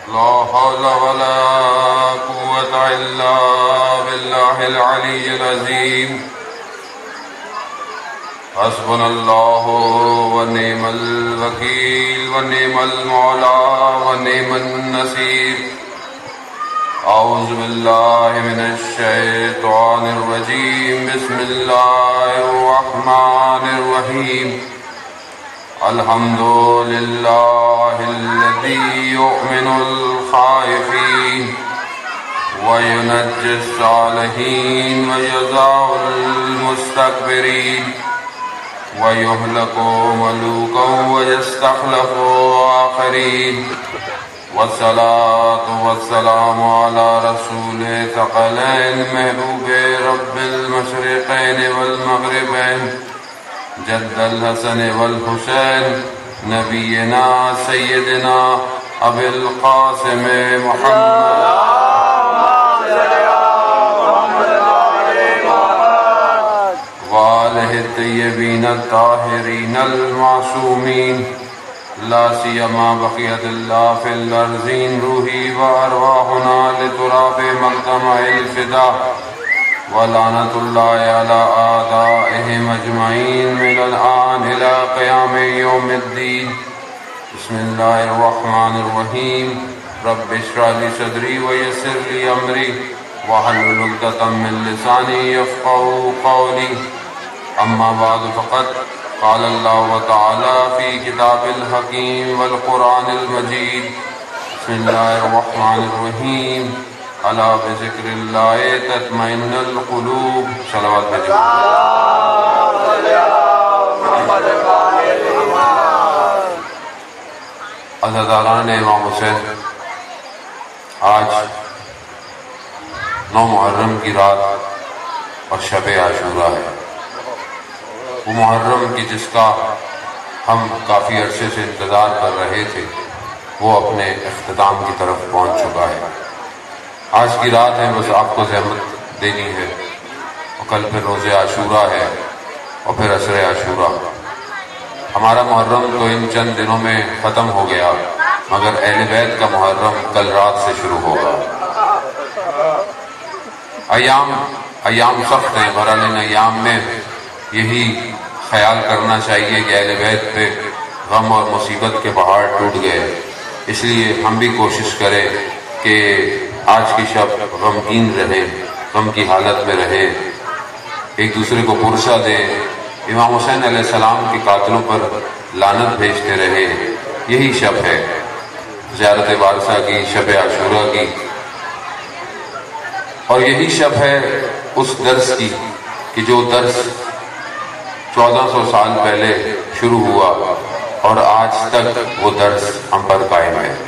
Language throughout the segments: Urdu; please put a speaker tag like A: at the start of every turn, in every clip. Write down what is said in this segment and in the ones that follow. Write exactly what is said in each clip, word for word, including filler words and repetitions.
A: لا حول ولا قوة إلا بالله العلي العظيم حسبنا الله ونعم الوكيل ونعم المولى ونعم النصير أعوذ بالله من الشيطان الرجيم بسم الله الرحمن الرحيم الحمد لله الذي يؤمن الخائفين وينجي الصالحين ويجزى المستكبرين ويهلك ملوكا ويستخلف آخرين والصلاة والسلام على رسول ثقلين محبوب رب المشرقين والمغربين جد الحسن والحسين نبينا سيدنا أبي القاسم محمد وآله الطيبين الطاهرين المعصومين لا سيما بقية الله في الأرضين روحي وأرواحنا لتراب مقدمة الفداء ولعنة الله على أعدائهم أجمعين من الآن إلى قيام يوم الدين بسم الله الرحمن الرحيم رب اشرح لي صدري ويسر لي أمري واحلل عقدة من لساني يفقهوا قولي أما بعد فقد قال الله تعالى في كتاب الحكيم والقرآن المجيد بسم الله الرحمن الرحيم ألا بذكر الله تطمئن القلوب صلوات بجو عزیزان امام حسین، آج نو محرم کی رات اور شب عاشوراء ہے، وہ محرم کی جس کا ہم کافی عرصے سے انتظار کر رہے تھے وہ اپنے اختتام کی طرف پہنچ چکا ہے۔ آج کی رات ہے، بس آپ کو زحمت دینی ہے، اور کل پھر روز عاشوراء ہے اور پھر عصر عاشوراء۔ ہمارا محرم تو ان چند دنوں میں ختم ہو گیا، مگر اہل بیت کا محرم کل رات سے شروع ہوگا۔ ایام ایام سخت ہیں، بہرحال ان ایام میں یہی خیال کرنا چاہیے کہ اہل بیت پہ غم اور مصیبت کے پہاڑ ٹوٹ گئے، اس لیے ہم بھی کوشش کریں کہ آج کی شب غمگین رہے، غم کی حالت میں رہے، ایک دوسرے کو پرسہ دیں، امام حسین علیہ السلام کے قاتلوں پر لعنت بھیجتے رہے۔ یہی شب ہے زیارت وارثہ کی، شب عاشوراء کی، اور یہی شب ہے اس درس کی کہ جو درس چودہ سو سال پہلے شروع ہوا اور آج تک وہ درس ہم پر قائم ہے۔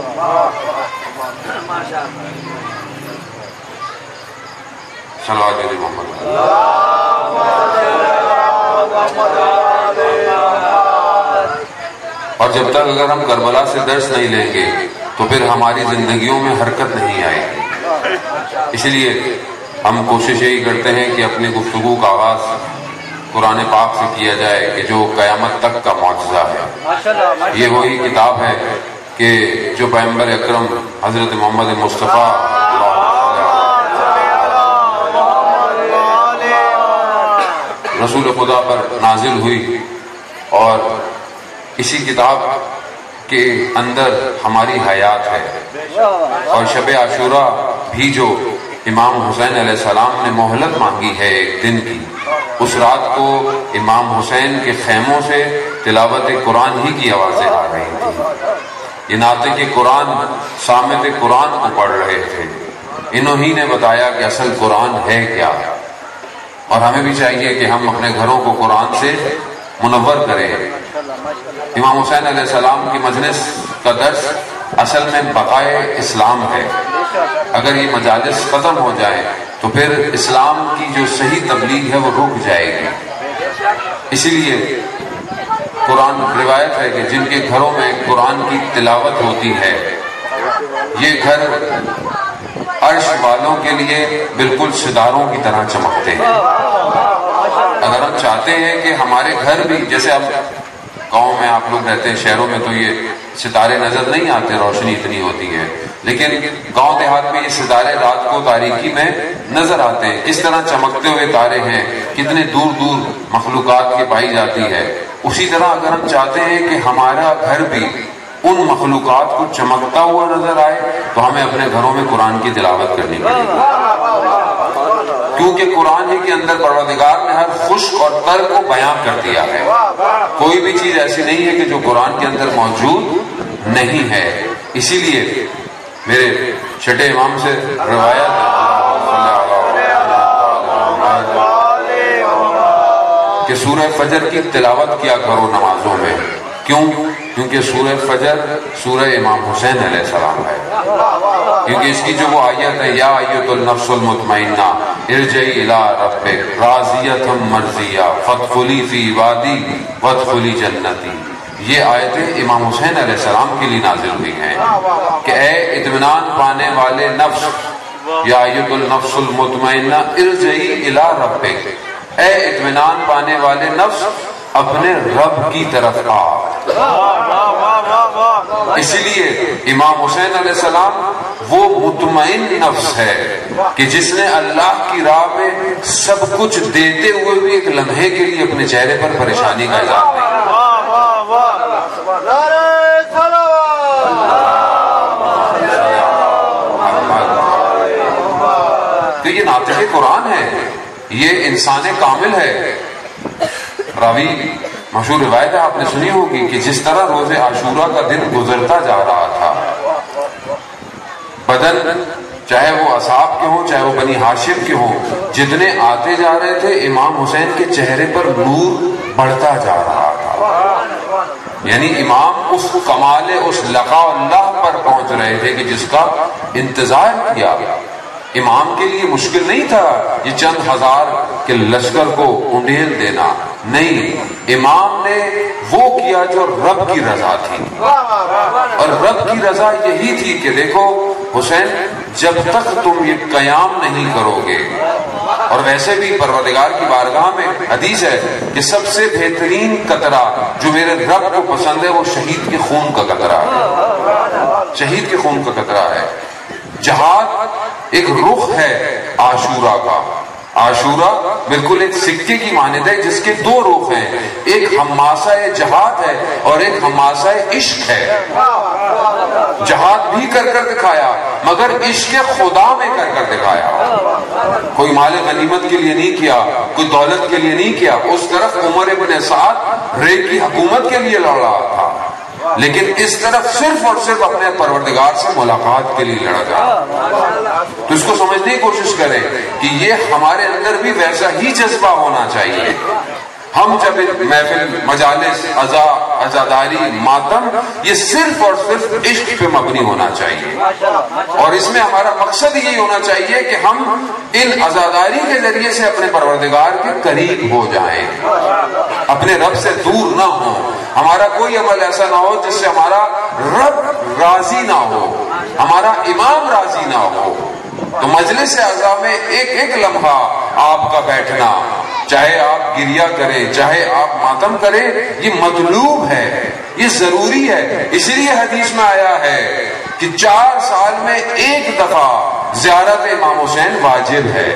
A: صلوات علی محمد۔ اور جب تک اگر ہم کربلا سے درس نہیں لیں گے تو پھر ہماری زندگیوں میں حرکت نہیں آئے گی، اس لیے ہم کوشش یہی کرتے ہیں کہ اپنی گفتگو کا آغاز قرآن پاک سے کیا جائے کہ جو قیامت تک کا معجزہ ہے۔ یہ وہی کتاب ہے کہ جو پیغمبر اکرم حضرت محمد مصطفیٰ رسول خدا پر نازل ہوئی، اور اسی کتاب کے اندر ہماری حیات ہے۔ اور شب عاشوراء بھی جو امام حسین علیہ السلام نے مہلت مانگی ہے ایک دن کی، اس رات کو امام حسین کے خیموں سے تلاوت قرآن ہی کی آوازیں آ رہی تھیں، یہ ناطق قرآن سامت قرآن کو پڑھ رہے تھے، انہوں ہی نے بتایا کہ اصل قرآن ہے کیا۔ اور ہمیں بھی چاہیے کہ ہم اپنے گھروں کو قرآن سے منور کریں۔ امام حسین علیہ السلام کی مجلس کا درس اصل میں بقائے اسلام ہے، اگر یہ مجالس ختم ہو جائیں تو پھر اسلام کی جو صحیح تبلیغ ہے وہ رک جائے گی۔ اسی لیے قرآن روایت ہے کہ جن کے گھروں میں قرآن کی تلاوت ہوتی ہے یہ گھر عرش والوں کے لیے بالکل ستاروں کی طرح چمکتے ہیں۔ اگر ہم چاہتے ہیں کہ ہمارے گھر بھی، جیسے اب گاؤں میں آپ لوگ رہتے ہیں، شہروں میں تو یہ ستارے نظر نہیں آتے، روشنی اتنی ہوتی ہے، لیکن گاؤں دیہات میں یہ ستارے رات کو تاریکی میں نظر آتے ہیں، کس طرح چمکتے ہوئے تارے ہیں، کتنے دور دور مخلوقات کی پائی جاتی ہے۔ اسی طرح اگر ہم چاہتے ہیں کہ ہمارا گھر بھی ان مخلوقات کو چمکتا ہوا نظر آئے تو ہمیں اپنے گھروں میں قرآن کی تلاوت کرنی پڑے گی، کیونکہ قرآن ہی کے اندر پروردگار نے ہر خشک اور تر کو بیان کر دیا ہے۔ کوئی بھی چیز ایسی نہیں ہے کہ جو قرآن کے اندر موجود نہیں ہے۔ اسی لیے میرے چھٹے امام سے روایت کہ سورہ فجر کی تلاوت کیا کرو نمازوں میں۔ کیوں؟ کیونکہ سورہ فجر سورہ امام حسین علیہ السلام ہے، کیونکہ اس کی جو وہ آیت ہے یا ایت النفس المطمئنہ ارجعی الی ربک راضیۃ مرضیہ فادخلی فی عبادی وادخلی جنتی، یہ آیتیں امام حسین علیہ السلام کے لیے نازل ہوئی ہیں کہ اے اطمینان پانے والے نفس، یا ایت النفس المطمئنہ ارجعی الی ربک، اے اطمینان پانے والے نفس اپنے رب کی طرف آ۔ اسی لیے امام حسین علیہ السلام وہ مطمئن نفس ہے کہ جس نے اللہ کی راہ میں سب کچھ دیتے ہوئے بھی ایک لمحے کے لیے اپنے چہرے پر پریشانی کا اظہار نہیں۔ تو یہ ناطق قرآن ہے، یہ انسان کامل ہے۔ راوی مشہور روایت ہے، آپ نے سنی ہوگی کہ جس طرح روز عاشورہ کا دن گزرتا جا رہا تھا، بدن چاہے وہ اصحاب کے ہوں چاہے وہ بنی ہاشم کے ہوں، جتنے آتے جا رہے تھے امام حسین کے چہرے پر نور بڑھتا جا رہا تھا، یعنی امام اس کمال اس لقاء اللہ پر پہنچ رہے تھے کہ جس کا انتظار کیا۔ امام کے لیے مشکل نہیں تھا یہ چند ہزار کے لشکر کو انڈیل دینا، نہیں، امام نے وہ کیا جو رب کی رضا تھی، اور رب کی رضا یہی تھی کہ دیکھو حسین جب تک تم یہ قیام نہیں کرو گے، اور ویسے بھی پروردگار کی بارگاہ میں حدیث ہے کہ سب سے بہترین قطرہ جو میرے رب کو پسند ہے وہ شہید کے خون کا قطرہ ہے، شہید کے خون کا قطرہ ہے۔ جہاد ایک رخ ہے عاشورہ کا، عاشورہ بالکل ایک سکے کی مانند ہے جس کے دو رخ ہیں، ایک حماسہ جہاد ہے اور ایک حماسہ عشق ہے۔ جہاد بھی کر کر دکھایا مگر عشق خدا میں کر کر دکھایا، کوئی مال غنیمت کے لیے نہیں کیا، کوئی دولت کے لیے نہیں کیا۔ اس طرف عمر ابن سعد رے کی حکومت کے لیے لڑ رہا تھا، لیکن اس طرف صرف اور صرف اپنے پروردگار سے ملاقات کے لیے لڑا جا۔ تو اس کو سمجھنے کی کوشش کریں کہ یہ ہمارے اندر بھی ویسا ہی جذبہ ہونا چاہیے۔ ہم جب محفل مجالس عزا عزاداری ماتم یہ صرف اور صرف عشق پہ مبنی ہونا چاہیے، اور اس میں ہمارا مقصد یہی ہونا چاہیے کہ ہم ان عزاداری کے ذریعے سے اپنے پروردگار کے قریب ہو جائیں، اپنے رب سے دور نہ ہوں۔ ہمارا کوئی عمل ایسا نہ ہو جس سے ہمارا رب راضی نہ ہو، ہمارا امام راضی نہ ہو۔ تو مجلس اعضا میں ایک ایک لمحہ آپ کا بیٹھنا، چاہے آپ گریہ کریں چاہے آپ ماتم کریں، یہ مطلوب ہے، یہ ضروری ہے۔ اسی لیے حدیث میں آیا ہے کہ چار سال میں ایک دفعہ زیارت امام حسین واجب ہے،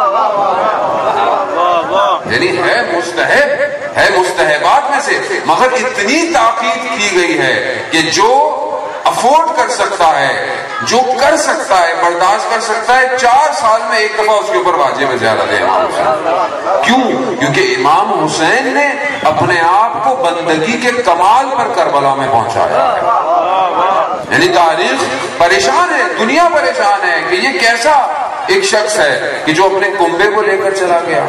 A: یعنی ہے مستحب، ہے مستحبات میں سے، مگر اتنی تاکید کی گئی ہے کہ جو افورڈ کر سکتا ہے، جو کر سکتا ہے، برداشت کر سکتا ہے، چار سال میں ایک دفعہ اس کے اوپر واجب ہے زیارت امام حسین۔ کیوں؟ کیونکہ امام حسین نے اپنے آپ کو بندگی کے کمال پر کربلا میں پہنچایا ہے، یعنی تاریخ پریشان ہے، دنیا پریشان ہے کہ یہ کیسا ایک شخص ہے کہ جو اپنے کنبے کو لے کر چلا گیا،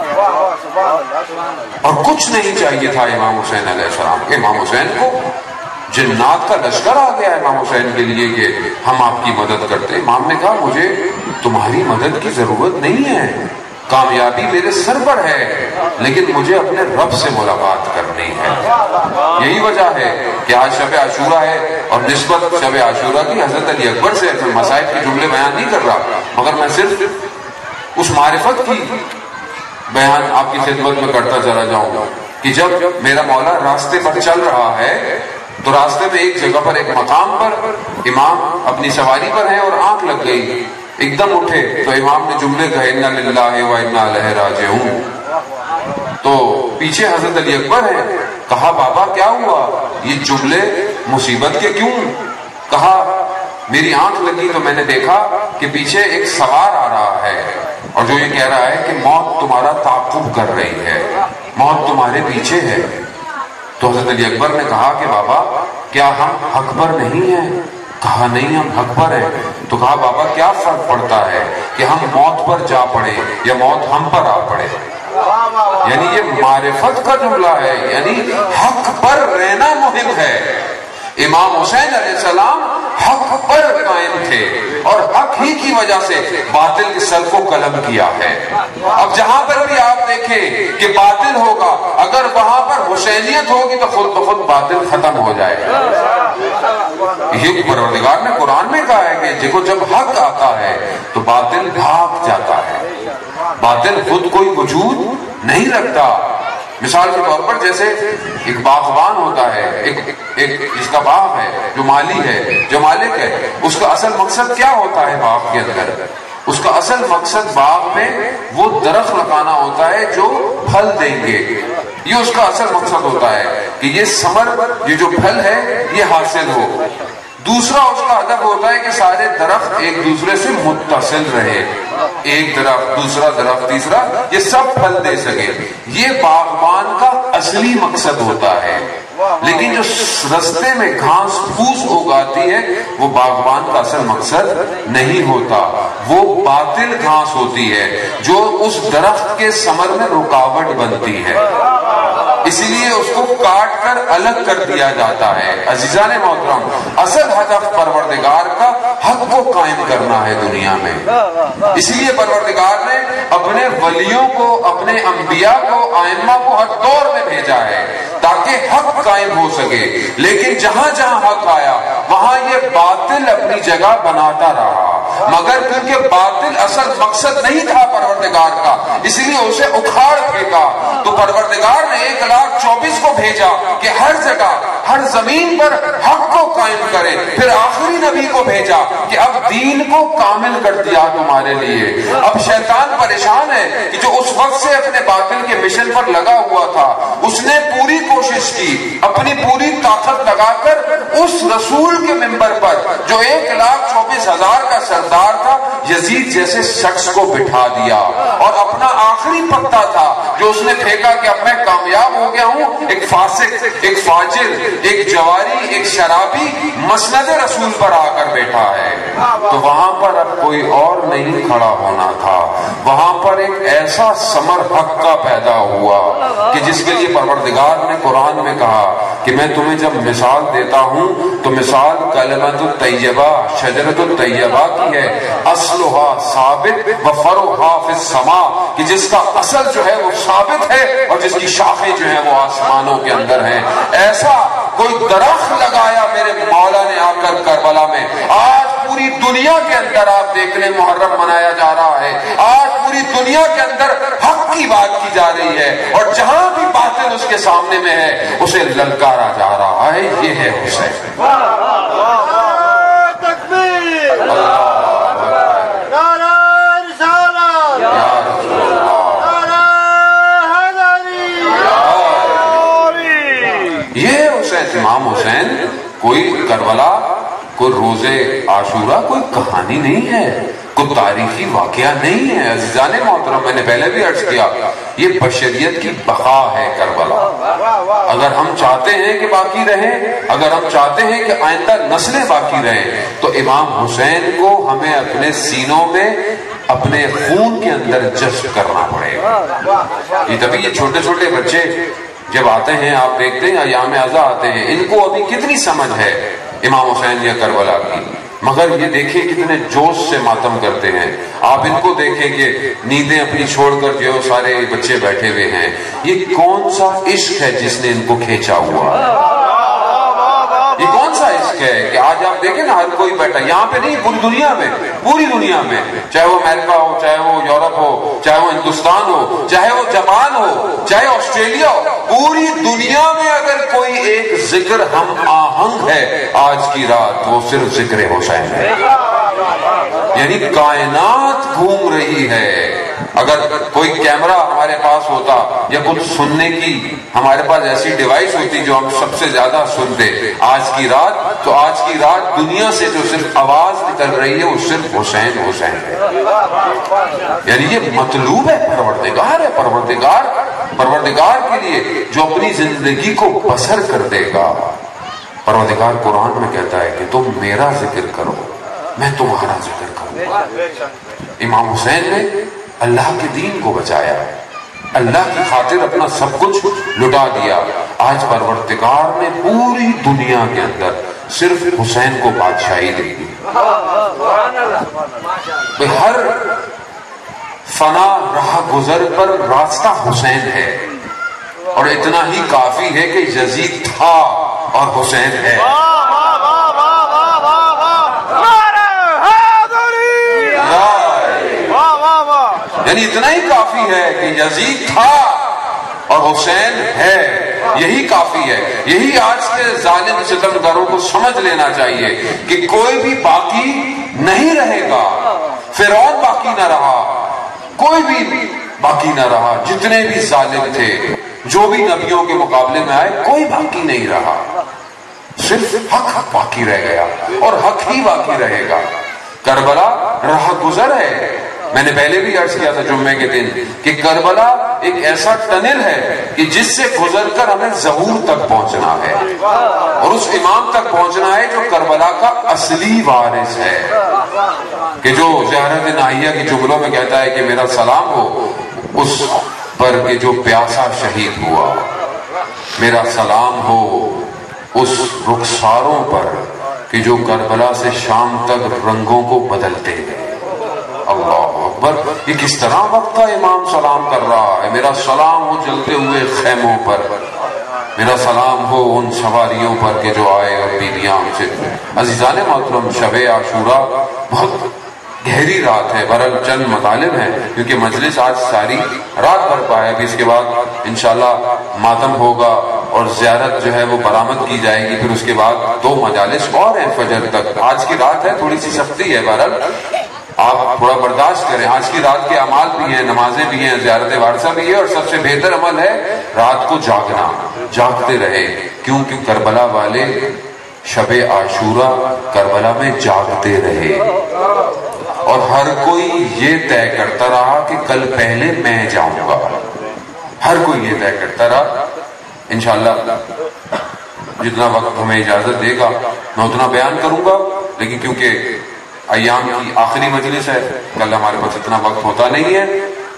A: اور کچھ نہیں چاہیے تھا امام حسین علیہ السلام۔ امام حسین کو جنات کا لشکر آ گیا امام حسین کے لیے کہ ہم آپ کی مدد کرتے۔ امام نے کہا مجھے تمہاری مدد کی ضرورت نہیں ہے، کامیابی میرے سر پر ہے، لیکن مجھے اپنے رب سے ملاقات کرنی ہے۔ یہی وجہ ہے کہ آج شب عاشورہ ہے، اور نسبت شب عاشورہ کی حضرت علی اکبر سے مصائب کے جملے بیان نہیں کر رہا، مگر میں صرف اس معرفت کی بیان آپ کی خدمت میں کرتا چلا جاؤں گا کہ جب میرا مولا راستے پر چل رہا ہے تو راستے میں ایک جگہ پر ایک مقام پر امام اپنی سواری پر ہیں اور آنکھ لگ گئی، ایک دم اٹھے تو امام نے جملے کہے انا للہ و انا الیہ راجعون. تو پیچھے حضرت علی اکبر ہیں. کہا بابا کیا ہوا، یہ جملے مصیبت کے کیوں؟ کہا میری آنکھ لگی تو میں نے دیکھا کہ پیچھے ایک سوار آ رہا ہے اور جو یہ کہہ رہا ہے کہ موت تمہارا تعاقب کر رہی ہے، موت تمہارے پیچھے ہے. تو حضرت علی اکبر نے کہا کہ بابا کیا ہم حق پر نہیں ہیں؟ کہا نہیں ہم حق پر ہیں. تو کہا بابا کیا فرق پڑتا ہے کہ ہم موت پر جا پڑے یا موت ہم پر آ پڑے؟ یعنی یہ معرفت کا جملہ ہے، یعنی حق پر رہنا مہم ہے. امام حسین علیہ السلام حق پر قائم تھے اور حق ہی کی وجہ سے باطل کے سر کو قلم کیا ہے. اب جہاں پر بھی آپ دیکھیں کہ باطل ہوگا، اگر وہاں پر حسینیت ہوگی تو خود بخود باطل ختم ہو جائے گا. یہ پروردگار نے قرآن میں کہا ہے کہ دیکھو جب حق آتا ہے تو باطل بھاگ جاتا ہے، باطل خود کوئی وجود نہیں رکھتا. مثال کے طور پر جیسے ایک باغبان ہوتا ہے، ایک ایک جس کا باغ ہے، جو مالی ہے، جو مالک ہے، اس کا اصل مقصد کیا ہوتا ہے باغ کے اندر؟ اس کا اصل مقصد باغ میں وہ درخت لگانا ہوتا ہے جو پھل دیں گے. یہ اس کا اصل مقصد ہوتا ہے کہ یہ ثمر، یہ جو پھل ہے یہ حاصل ہو. دوسرا اس کا ہدف ہوتا ہے کہ سارے درخت ایک دوسرے سے متصل رہے، ایک درخت دوسرا درخت تیسرا، یہ سب پھل دے سکے. یہ باغبان کا اصلی مقصد ہوتا ہے. لیکن جو رستے میں گھاس پھوس اگاتی ہے وہ باغبان کا اصل مقصد نہیں ہوتا، وہ باطل گھاس ہوتی ہے جو اس درخت کے ثمر میں رکاوٹ بنتی ہے. اسی لیے اس کو کاٹ کر الگ کر دیا جاتا ہے. عزیزان محترم، اصل ہدف پروردگار کا حق کو قائم کرنا ہے دنیا میں. اسی لیے پروردگار نے اپنے ولیوں کو، اپنے انبیاء کو، ائمہ کو ہر دور میں بھیجا ہے تاکہ حق قائم ہو سکے. لیکن جہاں جہاں حق آیا وہاں یہ باطل اپنی جگہ بناتا رہا، مگر کیونکہ باطل اصل مقصد نہیں تھا پروردگار کا، اس لیے اسے اکھاڑ پھینکا. تو پروردگار نے ایک لاکھ چوبیس کو بھیجا کہ ہر جگہ، ہر زمین پر حق کو قائم کرے. پھر آخری نبی کو بھیجا کہ اب دین کو کامل کر دیا تمہارے لیے. اب شیطان پریشان ہے کہ جو اس وقت سے اپنے باطل کے مشن پر لگا ہوا تھا، اس نے پوری کوشش کی، اپنی پوری طاقت لگا کر اس رسول کے منبر پر جو ایک لاکھ چوبیس ہزار کا سردار تھا، یزید جیسے شخص کو بٹھا دیا. اور اپنا آخری پتا تھا جو اس نے پھینکا کہ اب میں کامیاب ہو گیا ہوں، ایک فاسق، ایک فاجر، ایک جواری، ایک شرابی مسند رسول پر آ کر بیٹھا ہے. تو وہاں پر اب کوئی اور نہیں کھڑا ہونا تھا، وہاں پر ایک ایسا ثمر حق کا پیدا ہوا کہ جس کے لیے پروردگار نے قرآن میں کہا کہ میں تمہیں جب مثال دیتا ہوں تو مثال کلمۃ الطیبہ، شجرۃ الطیبہ کی ہے، اصلھا ثابت و فرعھا فی السماء، کہ جس کا اصل جو ہے وہ ثابت ہے اور جس کی شاخیں جو ہیں وہ آسمانوں کے اندر ہیں. ایسا کوئی درخت لگایا میرے مولا نے آ کر کربلا میں. آج پوری دنیا کے اندر آپ دیکھ لیں محرم منایا جا رہا ہے، آج پوری دنیا کے اندر حق کی بات کی جا رہی ہے اور جہاں بھی باطل اس کے سامنے میں ہے اسے للکارا جا رہا ہے. یہ ہے حسین. امام حسین کوئی کربلا، کوئی روزے عاشورہ کوئی کہانی نہیں ہے، کوئی تاریخی واقعہ نہیں ہے. عزیزان محترم، میں نے پہلے بھی عرض کیا یہ بشریت کی بقا ہے کربلا. اگر ہم چاہتے ہیں کہ باقی رہیں، اگر ہم چاہتے ہیں کہ آئندہ نسلیں باقی رہیں تو امام حسین کو ہمیں اپنے سینوں میں، اپنے خون کے اندر جذب کرنا پڑے گا. یہ تبھی یہ چھوٹے چھوٹے بچے جب آتے ہیں، آپ دیکھتے ہیں ایام ازا آتے ہیں، ان کو ابھی کتنی سمجھ ہے امام حسین یا کربلا کی، مگر یہ دیکھیں کتنے جوش سے ماتم کرتے ہیں. آپ ان کو دیکھیں کہ نیندیں اپنی چھوڑ کر جو سارے بچے بیٹھے ہوئے ہیں. یہ کون سا عشق ہے جس نے ان کو کھینچا ہوا؟ یہ کون کون سا عشق ہے کہ آج آپ دیکھیں نا ہر کوئی بیٹھا یہاں پہ نہیں پوری دنیا میں پوری دنیا میں چاہے وہ امریکہ ہو چاہے وہ یورپ ہو چاہے وہ ہندوستان ہو چاہے وہ جاپان ہو چاہے آسٹریلیا ہو پوری دنیا میں اگر کوئی ایک ذکر ہم آہنگ ہے آج کی رات وہ صرف ذکر حسین ہے. یعنی کائنات گھوم رہی ہے. اگر کوئی کیمرہ ہمارے پاس ہوتا یا کچھ سننے کی ہمارے پاس ایسی ڈیوائس ہوتی جو ہم سب سے زیادہ سنتے آج کی رات تو آج کی رات دنیا سے جو صرف آواز نکل رہی ہے وہ صرف حسین حسین ہے. یعنی یہ مطلوب ہے پروردگار ہے پروردگار پروردگار کے لیے جو اپنی زندگی کو بسر کر دے گا. پروردگار قرآن میں کہتا ہے کہ تم میرا ذکر کرو میں تمہارا ذکر کروں. امام حسین نے اللہ کے دین کو بچایا اللہ کی خاطر اپنا سب کچھ لٹا دیا. آج پروردگار نے پوری دنیا کے اندر صرف حسین کو بادشاہی دے دی. ہر فنا راہ گزر پر راستہ حسین ہے اور اتنا ہی کافی ہے کہ یزید تھا اور حسین ہے. یعنی اتنا ہی کافی ہے کہ یزید تھا اور حسین ہے. یہی کافی ہے. یہی آج کے ظالم ستمگروں کو سمجھ لینا چاہیے کہ کوئی بھی باقی نہیں رہے گا. فرعون باقی نہ رہا کوئی بھی باقی نہ رہا. جتنے بھی ظالم تھے جو بھی نبیوں کے مقابلے میں آئے کوئی باقی نہیں رہا. صرف حق حق باقی رہ گیا اور حق ہی باقی رہے گا. کربلا راہ گزر ہے. میں نے پہلے بھی عرض کیا تھا جمعے کے دن کہ کربلا ایک ایسا ٹنل ہے کہ جس سے گزر کر ہمیں ظہور تک پہنچنا ہے اور اس امام تک پہنچنا ہے جو کربلا کا اصلی وارث ہے. کہ جو زیارت ناہیہ کی جملوں میں کہتا ہے کہ میرا سلام ہو اس پر کہ جو پیاسا شہید ہوا. میرا سلام ہو اس رخساروں پر کہ جو کربلا سے شام تک رنگوں کو بدلتے گئے. اللہ اکبر. یہ کس طرح وقت کا امام سلام کر رہا ہے. میرا سلام ہو جلتے ہوئے خیموں پر میرا سلام ہو ان سواریوں پر کہ جو آئے اور بیویاں ہم سے. عزیزان محترم شب عاشورہ بہت گہری رات ہے. برل چند مطالب ہیں کیونکہ مجلس آج ساری رات بھر پائے. ابھی اس کے بعد انشاءاللہ ماتم ہوگا اور زیارت جو ہے وہ برآمد کی جائے گی. پھر اس کے بعد دو مجالس اور ہیں فجر تک. آج کی رات ہے تھوڑی سی سختی ہے برل آپ تھوڑا برداشت کریں. آج کی رات کے اعمال بھی ہیں نمازیں بھی ہیں زیارت وارثہ بھی ہے اور سب سے بہتر عمل ہے رات کو جاگنا. جاگتے رہے کیونکہ کربلا والے شب عاشورہ کربلا میں جاگتے رہے اور ہر کوئی یہ طے کرتا رہا کہ کل پہلے میں جاؤں گا. ہر کوئی یہ طے کرتا رہا. انشاءاللہ جتنا وقت ہمیں اجازت دے گا میں اتنا بیان کروں گا لیکن کیونکہ ایام کی آخری مجلس ہے کل ہمارے پاس اتنا وقت ہوتا نہیں ہے.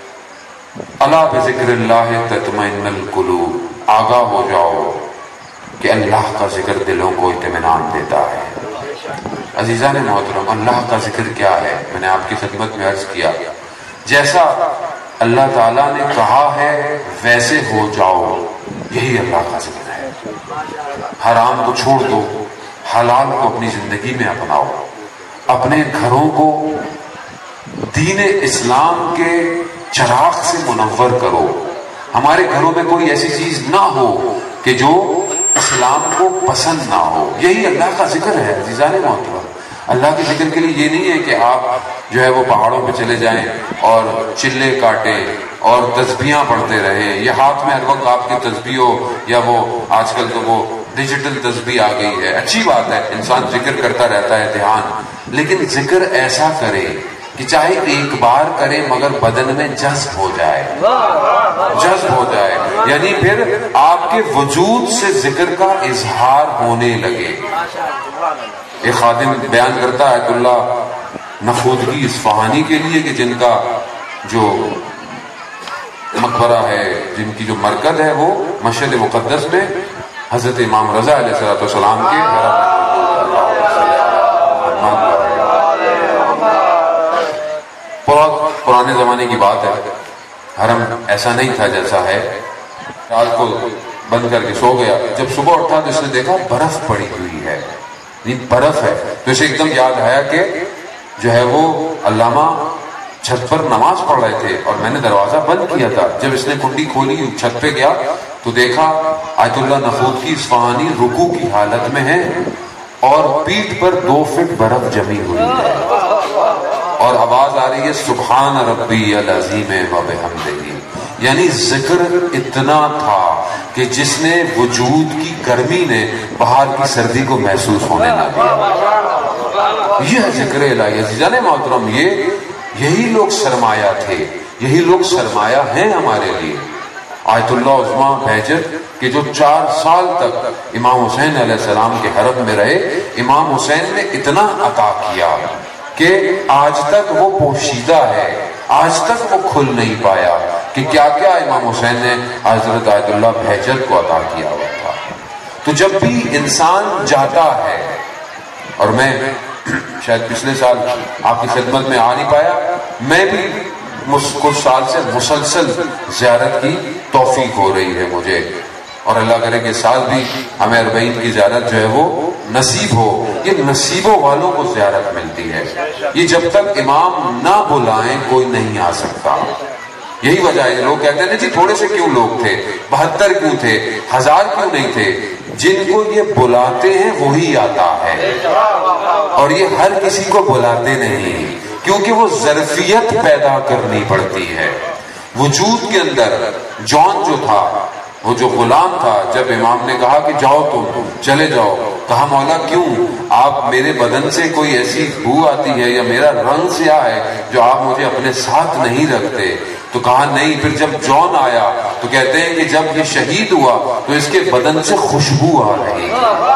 A: الا بذکر اللہ تطمئن القلوب. آگاہ ہو جاؤ کہ اللہ کا ذکر دلوں کو اطمینان دیتا ہے. عزیزان محترم اللہ کا ذکر کیا ہے میں نے آپ کی خدمت میں عرض کیا جیسا اللہ تعالیٰ نے کہا ہے ویسے ہو جاؤ. یہی اللہ کا ذکر ہے. حرام کو چھوڑ دو حلال کو اپنی زندگی میں اپناؤ. اپنے گھروں کو دین اسلام کے چراغ سے منور کرو. ہمارے گھروں میں کوئی ایسی چیز نہ ہو کہ جو اسلام کو پسند نہ ہو. یہی اللہ کا ذکر ہے عزیزان محترم. اللہ کے ذکر کے لیے یہ نہیں ہے کہ آپ جو ہے وہ پہاڑوں پہ چلے جائیں اور چلے کاٹیں اور تسبیحاں پڑھتے رہیں. یہ ہاتھ میں ہر وقت آپ کی تسبیح ہو یا وہ آج کل تو وہ ڈیجیٹل تسبیح آ گئی ہے. اچھی بات ہے انسان ذکر کرتا رہتا ہے دھیان لیکن ذکر ایسا کرے کہ چاہے ایک بار کرے مگر بدن میں جذب ہو جائے جذب ہو جائے. یعنی پھر آپ کے وجود سے ذکر کا اظہار ہونے لگے. ایک خادم بیان کرتا ہے آیت اللہ نفودگی اصفہانی کے لیے کہ جن کا جو مقبرہ ہے جن کی جو مرکز ہے وہ مشہد مقدس میں حضرت امام رضا علیہ السلام کے بہت پرانے زمانے کی بات ہے. حرم ایسا نہیں تھا جیسا ہے. رات کو بند کر کے سو گیا. جب صبح اٹھا تو اس نے دیکھا برف پڑی ہوئی ہے. برف ہے. تو اسے ایک دم یاد آیا کہ جو ہے وہ علامہ چھت پر نماز پڑھ رہے تھے اور میں نے دروازہ بند کیا تھا. جب اس نے کنڈی کھولی چھت پہ گیا تو دیکھا آیت اللہ نفوذ کی اصفہانی رکوع کی حالت میں ہے اور پیٹھ پر دو فٹ برف جمی ہوئی ہے اور آواز آ رہی ہے سبحان ربی العظیم و بحمدہ. یعنی ذکر اتنا تھا کہ جس نے وجود کی گرمی نے باہر کی سردی کو محسوس ہونے نہ دیا. یہ ہے ذکر الہی. عزیزان محترم، یہ یہی لوگ سرمایہ تھے، یہی لوگ سرمایہ ہیں ہمارے لیے. آیت اللہ عظمیٰ بہجت کہ جو چار سال تک امام حسین علیہ السلام کے حرم میں رہے، امام حسین نے اتنا عطا کیا کہ آج تک وہ پوشیدہ ہے، آج تک وہ کھل نہیں پایا کہ کیا کیا امام حسین نے حضرت آیت اللہ بہجت کو عطا کیا ہوا تھا. تو جب بھی انسان جاتا ہے، اور میں شاید پچھلے سال آپ کی خدمت میں آ نہیں پایا، میں بھی کچھ سال سے مسلسل زیارت کی توفیق ہو رہی ہے مجھے، اور اللہ کرے کہ سال بھی ہمیں اربعین کی زیارت جو ہے وہ نصیب ہو. یہ نصیبوں والوں کو زیارت ملتی ہے. یہ جب تک امام نہ بلائیں کوئی نہیں آ سکتا. یہی وجہ ہے لوگ کہتے ہیں جی تھوڑے سے کیوں لوگ تھے، بہتر کیوں تھے، ہزار کیوں نہیں تھے. جن کو یہ بلاتے ہیں وہی آتا ہے، اور یہ ہر کسی کو بلاتے نہیں، کیونکہ وہ ظرفیت پیدا کرنی پڑتی ہے. وجود کے اندر جان جو تھا، وہ جو غلام تھا، جب امام نے کہا کہ جاؤ تم چلے جاؤ، کہا مولا کیوں؟ آپ میرے بدن سے کوئی ایسی بو آتی ہے یا میرا رنگ سیاہ ہے جو آپ مجھے اپنے ساتھ نہیں رکھتے؟ تو کہا نہیں. پھر جب جان آیا تو کہتے ہیں کہ جب یہ شہید ہوا تو اس کے بدن سے خوشبو آ رہی.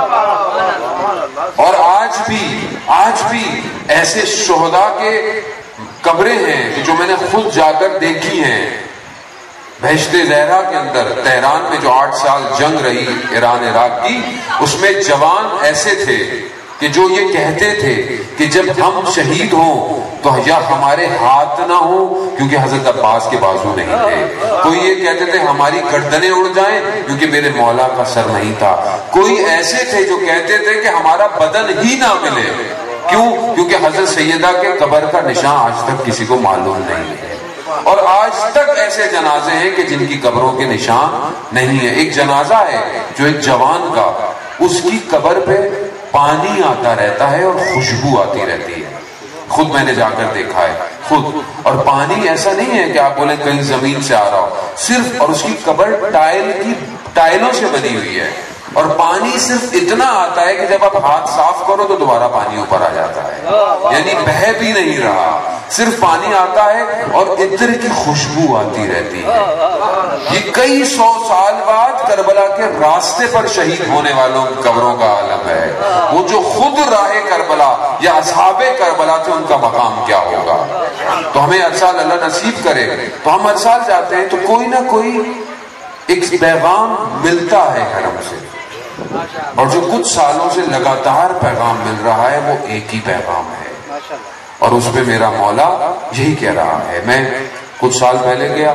A: اور آج بھی آج بھی ایسے شہداء کے قبریں ہیں کہ جو میں نے خود جا کر دیکھی ہیں. بہشت زہرا کے اندر تہران میں جو آٹھ سال جنگ رہی ایران عراق کی، اس میں جوان ایسے تھے کہ جو یہ کہتے تھے کہ جب ہم شہید ہوں تو یا ہمارے ہاتھ نہ ہوں کیونکہ حضرت عباس کے بازو نہیں تھے. کوئی یہ کہتے تھے ہماری گردنیں اڑ جائیں کیونکہ میرے مولا کا سر نہیں تھا. کوئی ایسے تھے جو کہتے تھے کہ ہمارا بدن ہی نہ ملے. کیوں؟ کیونکہ حضرت سیدہ کے قبر کا نشان آج تک کسی کو معلوم نہیں ہے. اور آج تک ایسے جنازے ہیں کہ جن کی قبروں کے نشان نہیں ہے. ایک جنازہ ہے جو ایک جوان کا، اس کی قبر پہ پانی آتا رہتا ہے اور خوشبو آتی رہتی ہے. خود میں نے جا کر دیکھا ہے خود. اور پانی ایسا نہیں ہے کہ آپ بولیں کہیں زمین سے آ رہا ہو، صرف، اور اس کی قبر ٹائل کی ٹائلوں سے بنی ہوئی ہے، اور پانی صرف اتنا آتا ہے کہ جب آپ ہاتھ صاف کرو تو دوبارہ پانی اوپر آ جاتا ہے. یعنی بہہ بھی نہیں رہا، صرف پانی آتا ہے اور عطر کی خوشبو آتی رہتی ہے. یہ کئی سو سال بعد کربلا کے راستے پر شہید ہونے والوں کی قبروں کا عالم ہے. وہ جو خود راہ کربلا یا اصحاب کربلا تھے ان کا مقام کیا ہوگا. تو ہمیں ہر سال اللہ نصیب کرے تو ہم ہر سال جاتے ہیں تو کوئی نہ کوئی ایک پیغام ملتا ہے حرم سے، اور جو کچھ سالوں سے لگاتار پیغام مل رہا ہے وہ ایک ہی پیغام ہے، اور اس پہ میرا مولا یہی کہہ رہا ہے. میں کچھ سال پہلے گیا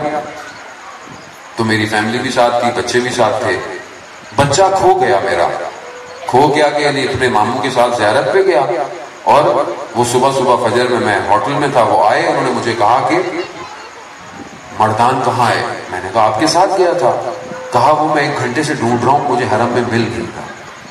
A: تو میری فیملی بھی ساتھ تھی، بچے بھی ساتھ تھے. بچہ کھو گیا میرا، کھو گیا کہ یعنی اپنے ماموں کے ساتھ زیارت پہ گیا، اور وہ صبح صبح فجر میں میں ہوٹل میں تھا، وہ آئے، انہوں نے مجھے کہا کہ مردان کہاں ہے؟ میں نے کہا آپ کے ساتھ گیا تھا. کہا وہ میں ایک گھنٹے سے ڈھونڈ رہا ہوں، مجھے حرم میں مل نہیں رہا.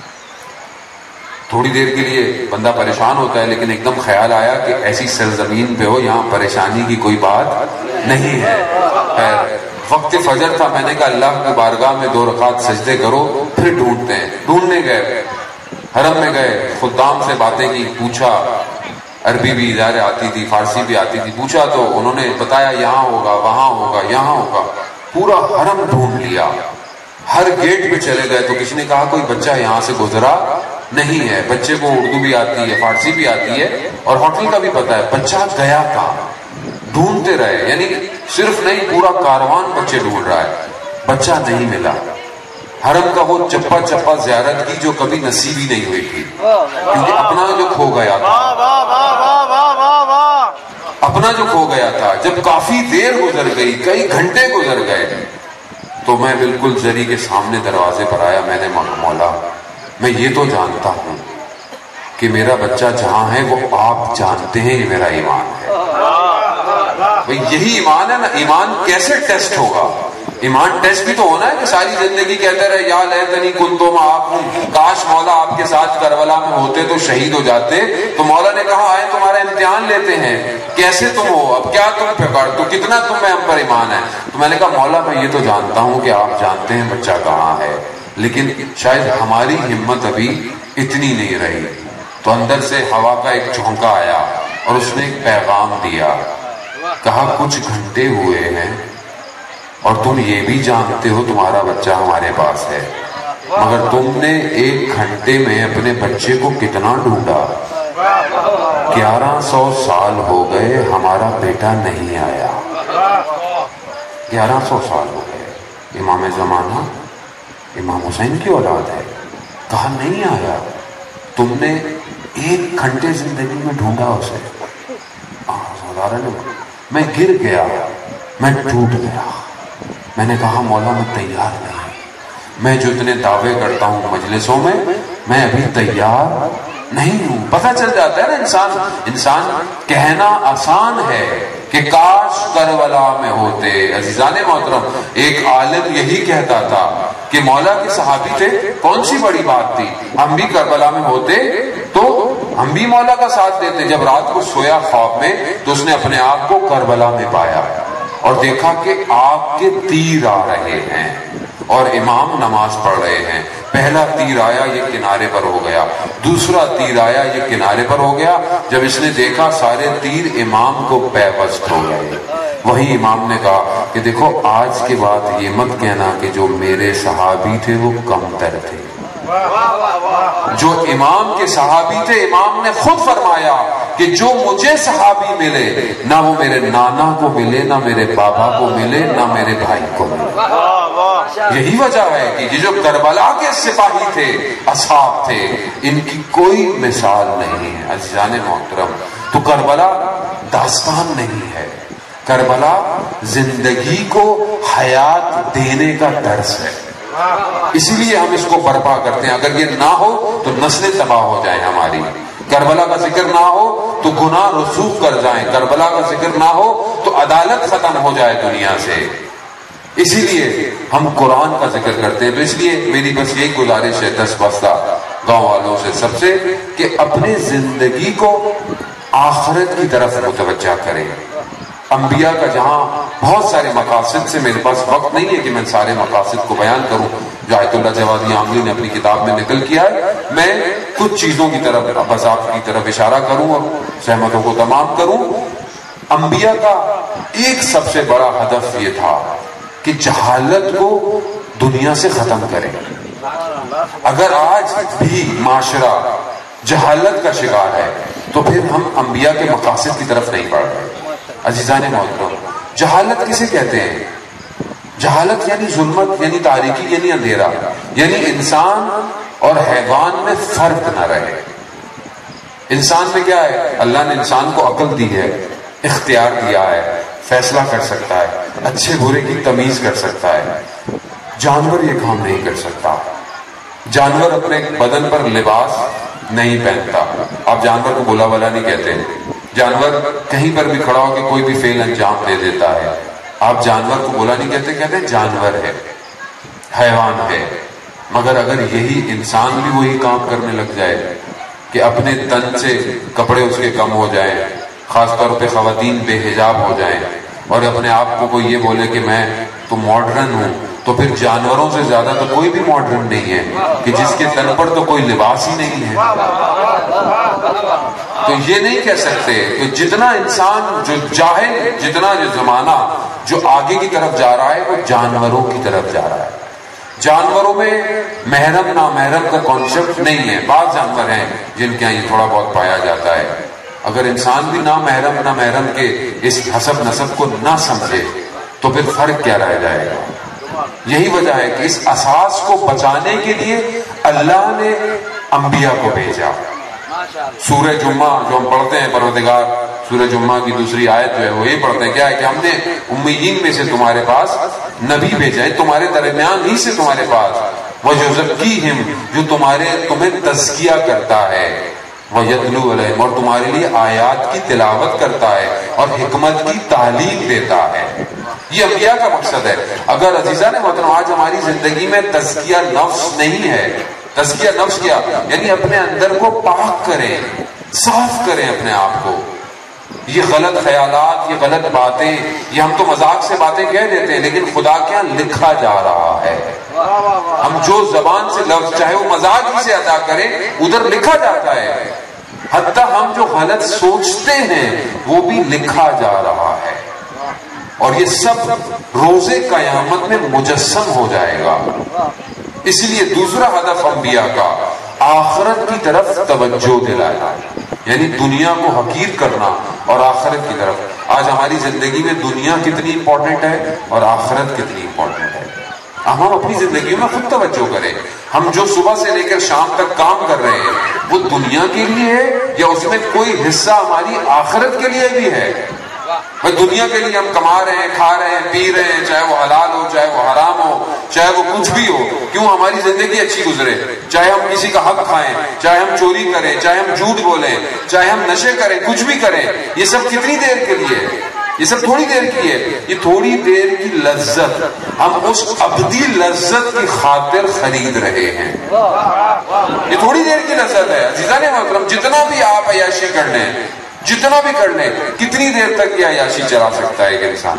A: تھوڑی دیر کے لیے بندہ پریشان ہوتا ہے، لیکن ایک دم خیال آیا کہ ایسی سرزمین پہ ہو یہاں پریشانی کی کوئی بات نہیں ہے. خیر وقت فجر تھا، میں نے کہا اللہ کی بارگاہ میں دو رکعت سجدے کرو پھر ڈھونڈتے ہیں. ڈھونڈنے گئے، حرم میں گئے، خدام سے باتیں کی، پوچھا، عربی بھی ادارے آتی تھی، فارسی بھی آتی تھی، پوچھا تو انہوں نے بتایا یہاں ہوگا، وہاں ہوگا، یہاں ہوگا. پورا حرم ڈھونڈ لیا، ہر گیٹ پہ چلے گئے تو کسی نے کہا کوئی بچہ یہاں سے گزرا نہیں ہے. بچے کو اردو بھی آتی ہے، فارسی بھی آتی ہے، اور ہوٹل کا بھی پتا ہے. بچہ گیا کہاں؟ ڈھونڈتے رہے، یعنی صرف نہیں پورا کاروان بچے ڈھونڈ رہا ہے، بچہ نہیں ملا. حرم کا وہ چپا چپا زیارت کی جو کبھی نصیب ہی نہیں ہوئی تھی، کیونکہ اپنا جو کھو گیا تھا، اپنا جو کھو گیا تھا. جب کافی دیر گزر گئی، کئی گھنٹے گزر گئے، تو میں بالکل زری کے سامنے دروازے پر آیا. میں نے مولا میں یہ تو جانتا ہوں کہ میرا بچہ جہاں ہے وہ آپ جانتے ہیں یہ میرا ایمان ہے. بھئی یہی ایمان ہے نا. ایمان کیسے ٹیسٹ ہوگا؟ ایمان ٹیسٹ بھی تو ہونا ہے کہ ساری زندگی کہتے رہے یا لیتنی کنتو معاکم، کاش مولا آپ کے ساتھ کربلا میں ہوتے تو شہید ہو جاتے. تو مولا نے کہا آئے تمہارا امتحان لیتے ہیں، کیسے تم ہو، اب کیا تم پکڑ تو کتنا تم میں ہم پر ایمان ہے. تو میں نے کہا مولا میں یہ تو جانتا ہوں کہ آپ جانتے ہیں بچہ کہاں ہے، لیکن شاید ہماری ہمت ابھی اتنی نہیں رہی. تو اندر سے ہوا کا ایک جھونکا آیا اور اس نے ایک پیغام دیا. کہا کچھ گھنٹے ہوئے ہیں اور تم یہ بھی جانتے ہو تمہارا بچہ ہمارے پاس ہے، مگر تم نے ایک گھنٹے میں اپنے بچے کو کتنا ڈھونڈا. گیارہ سو سال ہو گئے ہمارا بیٹا نہیں آیا. گیارہ سو سال ہو گئے. امام زمانہ امام حسین کی اولاد ہے. کہا نہیں آیا. تم نے ایک گھنٹے زندگی میں ڈھونڈا اسے. میں گر گیا، میں ٹوٹ گیا. میں نے کہا مولا میں تیار نہیں، میں جو اتنے دعوے کرتا ہوں مجلسوں میں میں ابھی تیار نہیں ہوں. پتہ چل جاتا ہے نا انسان انسان کہنا آسان ہے کہ کاش کربلا میں ہوتے. عزیزان محترم ایک عالم یہی کہتا تھا کہ مولا کے صحابی تھے، کون سی بڑی بات تھی، ہم بھی کربلا میں ہوتے تو ہم بھی مولا کا ساتھ دیتے. جب رات کو سویا خواب میں تو اس نے اپنے آپ کو کربلا میں پایا اور دیکھا کہ آگ کے تیر آ رہے ہیں اور امام نماز پڑھ رہے ہیں. پہلا تیر آیا یہ کنارے پر ہو گیا، دوسرا تیر آیا یہ کنارے پر ہو گیا. جب اس نے دیکھا سارے تیر امام کو پیوست ہو گئے، وہی امام نے کہا کہ دیکھو آج کے بعد یہ مت کہنا کہ جو میرے صحابی تھے وہ کم تر تھے. جو امام کے صحابی تھے امام نے خود فرمایا کہ جو مجھے صحابی ملے نہ وہ میرے نانا کو ملے، نہ میرے بابا کو ملے، نہ میرے بھائی کو ملے. یہی وجہ ہے کہ یہ جو کربلا کے سپاہی تھے، اصحاب تھے، ان کی کوئی مثال نہیں ہے. عزیزان محترم تو کربلا داستان نہیں ہے، کربلا زندگی کو حیات دینے کا درس ہے. اسی لیے ہم اس کو برپا کرتے ہیں. اگر یہ نہ ہو تو نسلیں تباہ ہو جائیں ہماری. کربلا کا ذکر نہ ہو تو گناہ رسوخ کر جائیں. کربلا کا ذکر نہ ہو تو عدالت ختم ہو جائے دنیا سے. اسی لیے ہم قرآن کا ذکر کرتے ہیں. تو اس لیے میری بس یہی گزارش ہے دس بستہ گاؤں والوں سے سب سے کہ اپنے زندگی کو آخرت کی طرف متوجہ کریں. انبیاء کا جہاں بہت سارے مقاصد سے میرے پاس وقت نہیں ہے کہ میں سارے مقاصد کو بیان کروں جو آیت اللہ جوادی عاملی نے اپنی کتاب میں نقل کیا ہے. میں کچھ چیزوں کی طرف بس آپ کی طرف اشارہ کروں اور سہمتوں کو تمام کروں. انبیاء کا ایک سب سے بڑا ہدف یہ تھا کہ جہالت کو دنیا سے ختم کریں. اگر آج بھی معاشرہ جہالت کا شکار ہے تو پھر ہم انبیاء کے مقاصد کی طرف نہیں بڑھ رہے. عزیزان محترم جہالت کسے کہتے ہیں؟ جہالت یعنی ظلمت، یعنی تاریکی، یعنی اندھیرا، یعنی انسان اور حیوان میں فرق نہ رہے. انسان میں کیا ہے؟ اللہ نے انسان کو عقل دی ہے، اختیار دیا ہے، فیصلہ کر سکتا ہے، اچھے برے کی تمیز کر سکتا ہے. جانور یہ کام نہیں کر سکتا. جانور اپنے بدن پر لباس نہیں پہنتا. آپ جانور کو بولا والا نہیں کہتے. جانور کہیں پر بھی کھڑا ہو کے کوئی بھی فعل انجام دے دیتا ہے. آپ جانور کو بولا نہیں کہتے، کہتے ہیں جانور ہے، حیوان ہے. مگر اگر یہی انسان بھی وہی کام کرنے لگ جائے کہ اپنے تن سے کپڑے اس کے کم ہو جائیں، خاص طور پہ خواتین بے حجاب ہو جائیں اور اپنے آپ کو کوئی یہ بولے کہ میں تو ماڈرن ہوں، تو پھر جانوروں سے زیادہ تو کوئی بھی ماڈرن نہیں ہے کہ جس کے تن پر تو کوئی لباس ہی نہیں ہے. تو یہ نہیں کہہ سکتے کہ جتنا انسان جو جاہل، جتنا جو زمانہ جو آگے کی طرف جا رہا ہے وہ جانوروں کی طرف جا رہا ہے. جانوروں میں محرم نامحرم کا کانسیپٹ نہیں ہے. بعض جانور ہیں جن کے یہاں یہ تھوڑا بہت پایا جاتا ہے. اگر انسان بھی نامحرم نامحرم کے اس حسب نسب کو نہ سمجھے تو پھر فرق کیا رہ جائے گا. یہی وجہ ہے کہ اس اساس کو بچانے کے لیے اللہ نے انبیاء کو بھیجا. سورہ جمعہ جو ہم پڑھتے ہیں، پروردگار سورہ جمعہ کی دوسری آیت جو ہے وہ یہ پڑھتے ہیں، کیا ہے کہ ہم نے امیین میں سے تمہارے پاس نبی بھیجا ہے، تمہارے درمیان ہی سے تمہارے پاس، وَيُزَكِّيهِمْ، جو تمہارے تمہیں تزکیہ کرتا ہے. وَيَتْلُو عَلَيْهِمْ، اور تمہارے لیے آیات کی تلاوت کرتا ہے اور حکمت کی تعلیم دیتا ہے. یہ انبیاء کا مقصد ہے. اگر عزیزان محترم آج ہماری زندگی میں تزکیہ نفس نہیں ہے، تزکیہ نفس کیا یعنی اپنے اندر کو پاک کریں، صاف کریں اپنے آپ کو. یہ غلط خیالات، یہ غلط باتیں، یہ ہم تو مذاق سے باتیں کہہ دیتے ہیں، لیکن خدا کیا لکھا جا رہا ہے. ہم جو زبان سے لفظ چاہے وہ مذاق ہی سے ادا کریں، ادھر لکھا جاتا ہے. حتیٰ ہم جو غلط سوچتے ہیں وہ بھی لکھا جا رہا ہے. اور یہ سب روزے قیامت میں مجسم ہو جائے گا. اس لیے دوسرا ہدف انبیاء کا آخرت کی طرف توجہ دلانا، یعنی دنیا کو حقیر کرنا اور آخرت کی طرف. آج ہماری زندگی میں دنیا کتنی امپورٹنٹ ہے اور آخرت کتنی امپورٹنٹ ہے. ہم اپنی زندگی میں خود توجہ کریں. ہم جو صبح سے لے کر شام تک کام کر رہے ہیں وہ دنیا کے لیے ہے یا اس میں کوئی حصہ ہماری آخرت کے لیے بھی ہے؟ بھائی دنیا کے لیے ہم کما رہے ہیں، کھا رہے ہیں، پی رہے ہیں، چاہے وہ حلال ہو چاہے وہ حرام ہو چاہے وہ کچھ بھی ہو، کیوں ہماری زندگی اچھی گزرے. چاہے ہم کسی کا حق کھائیں، چاہے ہم چوری کریں، چاہے ہم جھوٹ بولیں، چاہے ہم نشے کریں، کچھ بھی کریں، یہ سب کتنی دیر کے لیے؟ یہ سب تھوڑی دیر کی ہے. یہ تھوڑی دیر کی لذت ہم اس ابدی لذت کی خاطر خرید رہے ہیں. یہ تھوڑی دیر کی لذت ہے عزیزان محترم. جتنا بھی آپ عیاشی کر لیں، جتنا بھی کر لیں، کتنی دیر تک یہ عیاشی چلا سکتا ہے ایک انسان؟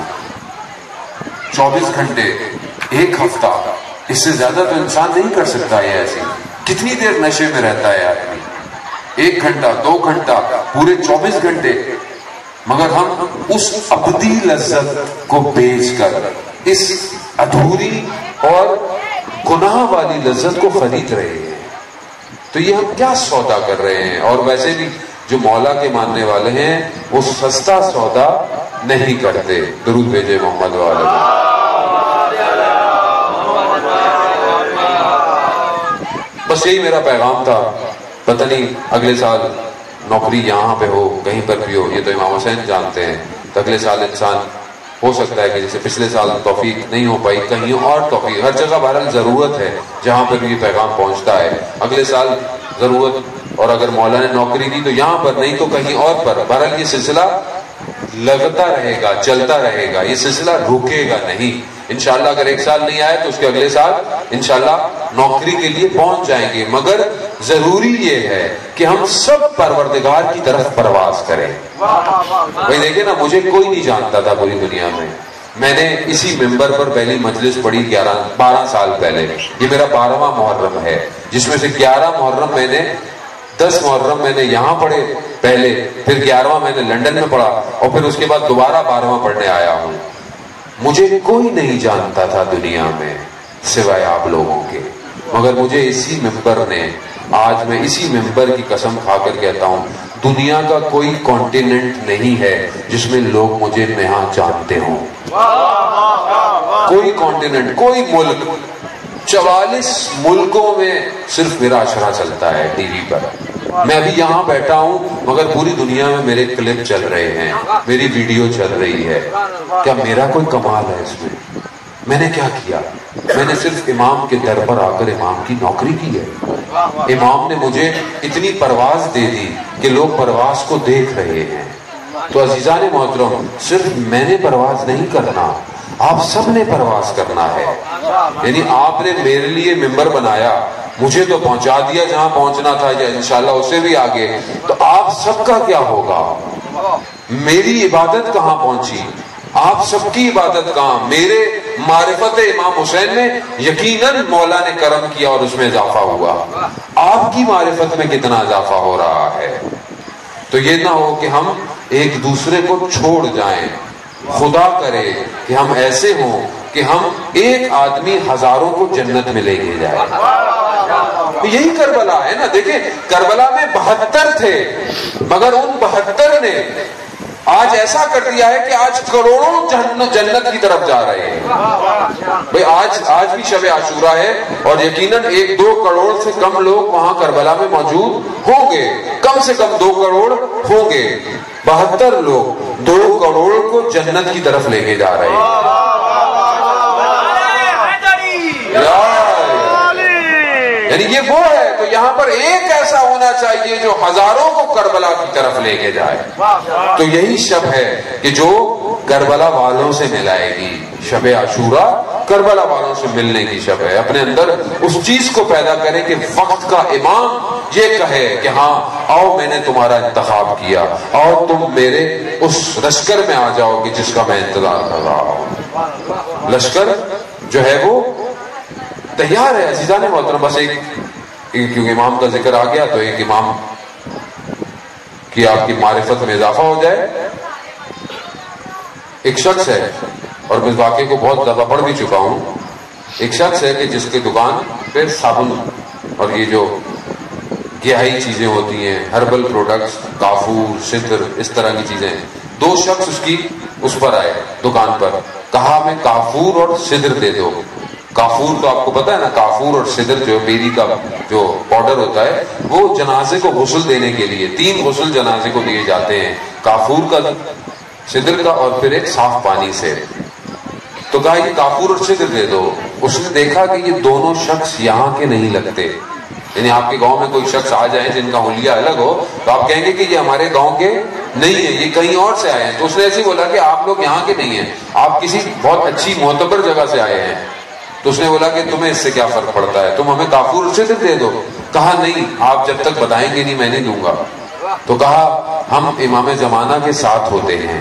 A: چوبیس گھنٹے، ایک ہفتہ، اس سے زیادہ تو انسان نہیں کر سکتا. یہ ایسی کتنی دیر نشے میں رہتا ہے آدمی؟ ایک گھنٹہ، دو گھنٹہ، پورے چوبیس گھنٹے. مگر ہم اس ابدی لذت کو بیچ کر اس ادھوری اور گناہ والی لذت کو خرید رہے ہیں. تو یہ ہم کیا سودا کر رہے ہیں؟ اور ویسے بھی جو مولا کے ماننے والے ہیں وہ سستا سودا نہیں کرتے. درود بھیجے محمد والے. بس یہی میرا پیغام تھا. پتہ نہیں اگلے سال نوکری یہاں پہ ہو کہیں پر بھی ہو، یہ تو امام حسین جانتے ہیں. تو اگلے سال انسان ہو سکتا ہے کہ جیسے پچھلے سال توفیق نہیں ہو پائی، کہیں اور توفیق. ہر جگہ بہرحال ضرورت ہے جہاں پر بھی یہ پیغام پہنچتا ہے. اگلے سال ضرورت، اور اگر مولا نے نوکری دی تو یہاں پر نہیں تو کہیں اور پر. بہرحال یہ سلسلہ لگتا رہے گا، چلتا رہے گا، یہ سلسلہ رکے گا نہیں. انشاءاللہ اگر ایک سال نہیں آئے تو اس کے اگلے سال انشاءاللہ نوکری کے لیے پہنچ جائیں گے. مگر ضروری یہ ہے کہ ہم سب پروردگار کی طرف پرواز کریں. بھائی دیکھیں نا، مجھے کوئی نہیں جانتا تھا پوری دنیا میں. میں نے اسی ممبر پر پہلی مجلس پڑھی گیارہ بارہ سال پہلے. یہ میرا بارہواں محرم ہے، جس میں سے گیارہ محرم میں نے دس محرم میں نے یہاں پڑھے پہلے، پھر گیارہواں میں نے لنڈن میں پڑھا، اور پھر اس کے بعد دوبارہ بارہواں پڑھنے آیا ہوں. مجھے کوئی نہیں جانتا تھا دنیا میں سوائے آپ لوگوں کے. مگر مجھے اسی ممبر نے، آج میں اسی ممبر کی قسم کھا کر کہتا ہوں، دنیا کا کوئی کانٹیننٹ نہیں ہے جس میں لوگ مجھے یہاں جانتے ہوں. کوئی کانٹیننٹ، کوئی ملک، چوالیس ملکوں میں صرف میرا اشرا چلتا ہے ٹی وی پر. میں ابھی یہاں بیٹھا ہوں مگر پوری دنیا میں میرے کلپ چل رہے ہیں، میری ویڈیو چل رہی ہے. کیا میرا کوئی کمال ہے اس میں؟ میں نے کیا کیا؟ میں نے صرف امام کے در پر آ کر امام کی نوکری کی ہے. امام نے مجھے اتنی پرواز دے دی کہ لوگ پرواز کو دیکھ رہے ہیں. تو عزیزان محترم، صرف میں نے پرواز نہیں کرنا، آپ سب نے پرواز کرنا ہے. یعنی آپ نے میرے لیے ممبر بنایا، مجھے تو پہنچا دیا جہاں پہنچنا تھا، یا انشاءاللہ اسے بھی آگے. تو آپ سب کا کیا ہوگا؟ میری عبادت کہاں پہنچی؟ آپ سب کی عبادت کہاں؟ میرے معرفت امام حسین میں یقیناً مولا نے کرم کیا اور اس میں اضافہ ہوا. آپ کی معرفت میں کتنا اضافہ ہو رہا ہے؟ تو یہ نہ ہو کہ ہم ایک دوسرے کو چھوڑ جائیں. خدا کرے کہ ہم ایسے ہوں کہ ہم ایک آدمی ہزاروں کو جنت میں لے کے جائے. یہی کربلا ہے نا. دیکھیں کربلا میں بہتر تھے، مگر ان بہتر نے آج ایسا کر دیا ہے کہ آج کروڑوں جنت کی طرف جا رہے ہیں. بھئی آج آج بھی شب عاشورہ ہے اور یقیناً ایک دو کروڑ سے کم لوگ وہاں کربلا میں موجود ہوں گے. کم سے کم دو کروڑ ہوں گے. بہتر لوگ دو کروڑ کو جنت کی طرف لے کے جا رہے ہیں. یعنی یہ وہ ہے. تو یہاں پر ایک ایسا ہونا چاہیے جو ہزاروں کو کربلا کی طرف لے کے جائے. تو یہی شب ہے کہ جو کربلا والوں سے ملائے گی. شب عاشورہ کربلا والوں سے ملنے کی شب ہے. اپنے اندر اس چیز کو پیدا کریں کہ وقت کا امام یہ کہے کہ ہاں آؤ میں نے تمہارا انتخاب کیا اور تم میرے اس لشکر میں آ جاؤ کہ جس کا میں انتظار کر رہا ہوں. لشکر جو ہے وہ تیار ہے. عزیزان محترم بس ایک کیونکہ امام کا ذکر آ گیا تو ایک امام کی آپ کی معرفت میں اضافہ ہو جائے. ایک شخص ہے اور میں اس واقعے کو بہت زیادہ پڑھ بھی چکا ہوں. ایک شخص ہے کہ جس کی دکان پہ صابن اور یہ جو گیاہی چیزیں ہوتی ہیں ہربل پروڈکٹس کافور سدر اس طرح کی چیزیں. دو شخص اس کی اس پر آئے دکان پر, کہا میں کافور اور سدر دے دو. کافور تو آپ کو پتا ہے نا, کافور اور سدر جو بیری کا جو پاؤڈر ہوتا ہے وہ جنازے کو غسل دینے کے لیے تین غسل جنازے کو دیے جاتے ہیں, کافور کا سدر کا اور پھر ایک صاف پانی سے. تو کہا یہ کافور اور سدر دے دو. اس نے دیکھا کہ یہ دونوں شخص یہاں کے نہیں لگتے, یعنی آپ کے گاؤں میں کوئی شخص آ جائے جن کا حلیہ الگ ہو تو آپ کہیں گے کہ یہ ہمارے گاؤں کے نہیں ہیں, یہ کہیں اور سے آئے ہیں. تو اس نے ایسے بولا کہ آپ لوگ یہاں کے نہیں ہیں, آپ کسی بہت اچھی معتبر جگہ سے آئے ہیں. تو اس نے بولا کہ تمہیں اس سے کیا فرق پڑتا ہے, تم ہمیں کافور اور سدر دے دو. کہا نہیں, آپ جب تک بتائیں گے نہیں میں نہیں دوں گا. تو کہا ہم امام زمانہ کے ساتھ ہوتے ہیں.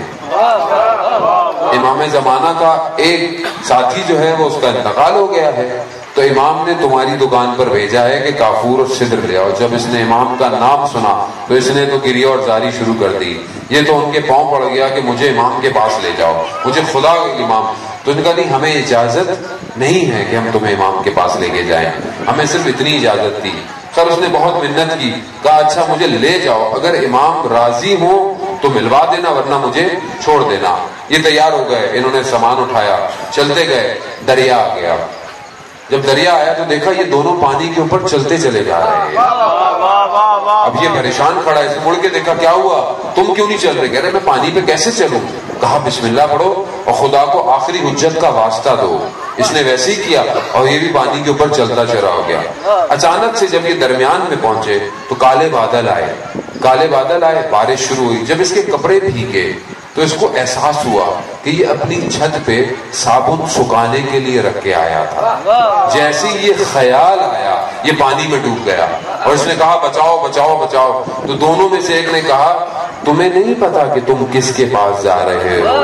A: امام زمانہ کا ایک ساتھی جو ہے وہ اس کا انتقال ہو گیا ہے, تو امام نے تمہاری دکان پر بھیجا ہے کہ کافور اور سدر لے آؤ. جب اس نے امام کا نام سنا تو اس نے تو گریہ اور زاری شروع کر دی. یہ تو ان کے پاؤں پڑ گیا کہ مجھے امام کے پاس لے جاؤ, مجھے خدا امام. تو ان کا نہیں, ہمیں اجازت نہیں ہے کہ ہم تمہیں امام کے پاس لے کے جائیں, ہمیں صرف اتنی اجازت تھی. خیر اس نے بہت منت کی, کہا اچھا مجھے لے جاؤ, اگر امام راضی ہو تو ملوا دینا ورنہ مجھے چھوڑ دینا. یہ تیار ہو گئے, انہوں نے سامان اٹھایا, چلتے گئے, دریا آ گیا. جب دریا آیا تو دیکھا یہ دونوں پانی کے اوپر چلتے چلے جا رہے ہیں. اب یہ پریشان کھڑا ہے, مڑ کے دیکھا کیا ہوا, تم کیوں نہیں چل رہے؟ کہہ رہے میں پانی پہ کیسے چلوں. کہا بسم اللہ پڑھو اور خدا کو آخری حجت کا واسطہ دو. اس نے ویسے ہی کیا اور یہ بھی پانی کے اوپر چلتا چلا ہو گیا. اچانک سے جب یہ درمیان میں پہنچے تو کالے بادل آئے, کالے بادل آئے, بارش شروع ہوئی. جب اس کے کپڑے بھیگے تو اس کو احساس ہوا کہ یہ اپنی چھت پہ صابن سکھانے کے لیے رکھ کے آیا تھا. جیسے یہ خیال آیا یہ پانی میں ڈوب گیا اور اس نے کہا بچاؤ بچاؤ بچاؤ. تو دونوں میں سے ایک نے کہا تمہیں نہیں پتا کہ تم کس کے پاس جا رہے ہو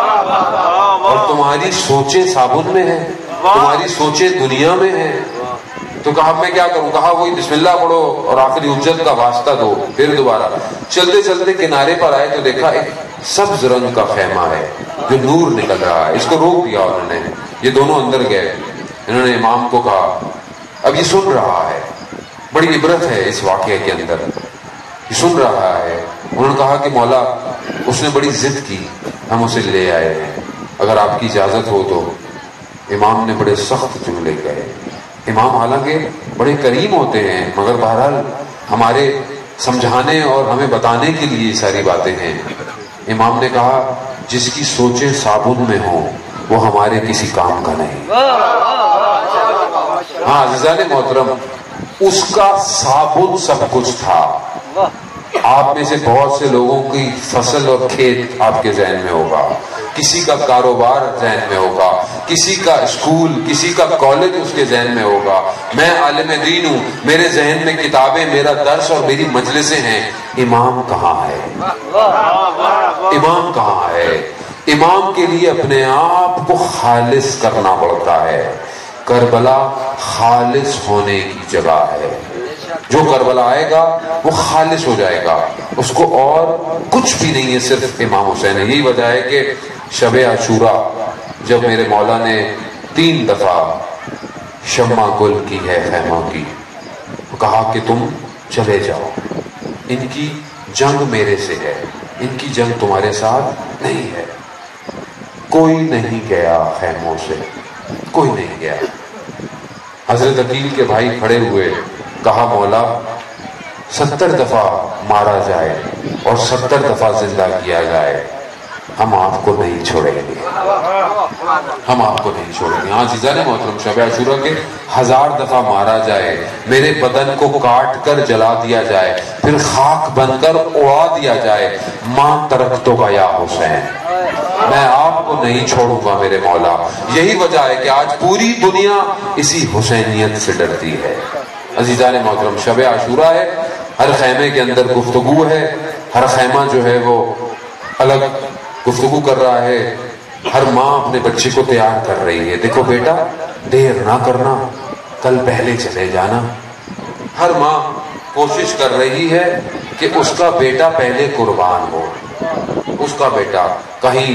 A: اور تمہاری سوچیں صابن میں ہیں, تمہاری سوچیں دنیا میں ہیں. تو کہا میں کیا کروں؟ کہا وہی بسم اللہ پڑھو اور آخری حجت کا واسطہ دو. پھر دوبارہ چلتے چلتے کنارے پر آئے تو دیکھا ایک سبز رنگ کا خیمہ ہے جو نور نکل رہا ہے. اس کو روک دیا انہوں نے, یہ دونوں اندر گئے. انہوں نے امام کو کہا اب یہ سن رہا ہے, بڑی عبرت ہے اس واقعے کے اندر, یہ سن رہا ہے. انہوں نے کہا کہ مولا اس نے بڑی ضد کی, ہم اسے لے آئے ہیں, اگر آپ کی اجازت ہو تو. امام نے بڑے سخت جملے کہے. امام حالانکہ بڑے کریم ہوتے ہیں مگر بہرحال ہمارے سمجھانے اور ہمیں بتانے کے لیے ساری باتیں ہیں. امام نے کہا جس کی سوچیں صابن میں ہوں وہ ہمارے کسی کام کا نہیں. ہاں عزیزان محترم, اس کا صابن سب کچھ تھا. آپ میں سے بہت سے لوگوں کی فصل اور کھیت آپ کے ذہن میں ہوگا, کسی کا کاروبار ذہن میں ہوگا, کسی کا اسکول, کسی کا کالج اس کے ذہن میں ہوگا. میں عالم دین ہوں, میرے ذہن میں کتابیں, میرا درس اور میری مجلسیں ہیں. امام کہاں ہے؟ امام کہاں ہے؟ امام کے لیے اپنے آپ کو خالص کرنا پڑتا ہے. کربلا خالص ہونے کی جگہ ہے. جو کربلا آئے گا وہ خالص ہو جائے گا, اس کو اور کچھ بھی نہیں ہے, صرف امام حسین ہے. یہی وجہ ہے کہ شب عاشورہ جب میرے مولا نے تین دفعہ شمع گل کی ہے خیمہ کی, کہا کہ تم چلے جاؤ, ان کی جنگ میرے سے ہے, ان کی جنگ تمہارے ساتھ نہیں ہے. کوئی نہیں گیا خیموں سے, کوئی نہیں گیا. حضرت عقیل کے بھائی کھڑے ہوئے, کہا مولا ستر دفعہ مارا جائے اور ستر دفعہ زندہ کیا جائے, ہم آپ کو نہیں چھوڑیں گے، ہم آپ کو نہیں چھوڑیں گے۔ ہاں عزیزان محترم، شب عاشورہ کے ہزار دفعہ مارا جائے، میرے بدن کو کاٹ کر جلا دیا جائے، پھر خاک بن کر اڑا دیا جائے، ماں ترکتو کا یا حسین، میں آپ کو نہیں چھوڑوں گا میرے مولا۔ یہی وجہ ہے کہ آج پوری دنیا اسی حسینیت سے ڈرتی ہے۔ عزیزان محترم، شب عاشورہ ہے، ہر خیمے کے اندر گفتگو ہے، ہر خیمہ جو ہے وہ الگ گفتگو کر رہا ہے، ہر ماں اپنے بچے کو تیار کر رہی ہے، دیکھو بیٹا دیر نہ کرنا، کل پہلے چلے جانا۔ ہر ماں کوشش کر رہی ہے کہ اس کا بیٹا پہلے قربان ہو، اس کا بیٹا کہیں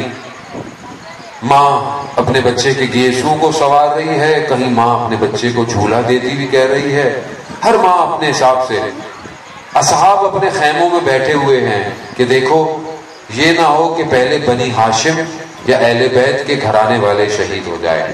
A: ماں اپنے بچے کے گیسوں کو سنوار رہی ہے، کہیں ماں اپنے بچے کو جھولا دیتی بھی کہہ رہی ہے، ہر ماں اپنے حساب سے۔ اصحاب اپنے خیموں میں بیٹھے ہوئے ہیں کہ دیکھو یہ نہ ہو کہ پہلے بنی ہاشم یا اہل بیت کے گھرانے والے شہید ہو جائے،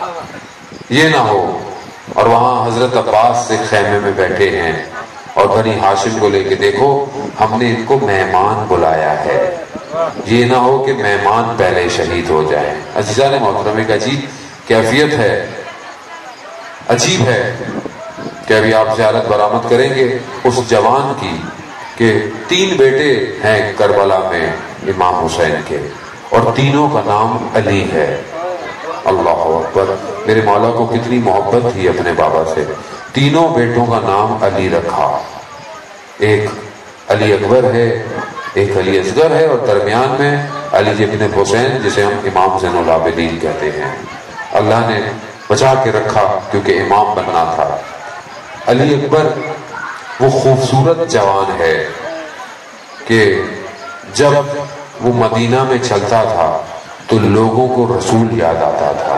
A: یہ نہ ہو۔ اور وہاں حضرت عباس سے خیمے میں بیٹھے ہیں اور بنی ہاشم کو لے کے دیکھو ہم نے ان کو مہمان بلایا ہے، یہ نہ ہو کہ مہمان پہلے شہید ہو جائیں۔ عزیزان محترم، ایک عجیب کیفیت ہے، عجیب ہے کہ ابھی آپ زیارت برآمد کریں گے اس جوان کی کہ تین بیٹے ہیں کربلا میں امام حسین کے، اور تینوں کا نام علی ہے۔ اللہ اکبر، میرے مولا کو کتنی محبت تھی اپنے بابا سے، تینوں بیٹوں کا نام علی رکھا، ایک علی اکبر ہے، ایک علی اصغر ہے، اور درمیان میں علی ابن حسین جسے ہم امام زین العابدین کہتے ہیں۔ اللہ نے بچا کے رکھا کیونکہ امام بننا تھا۔ علی اکبر وہ خوبصورت جوان ہے کہ جب وہ مدینہ میں چلتا تھا تو لوگوں کو رسول یاد آتا تھا۔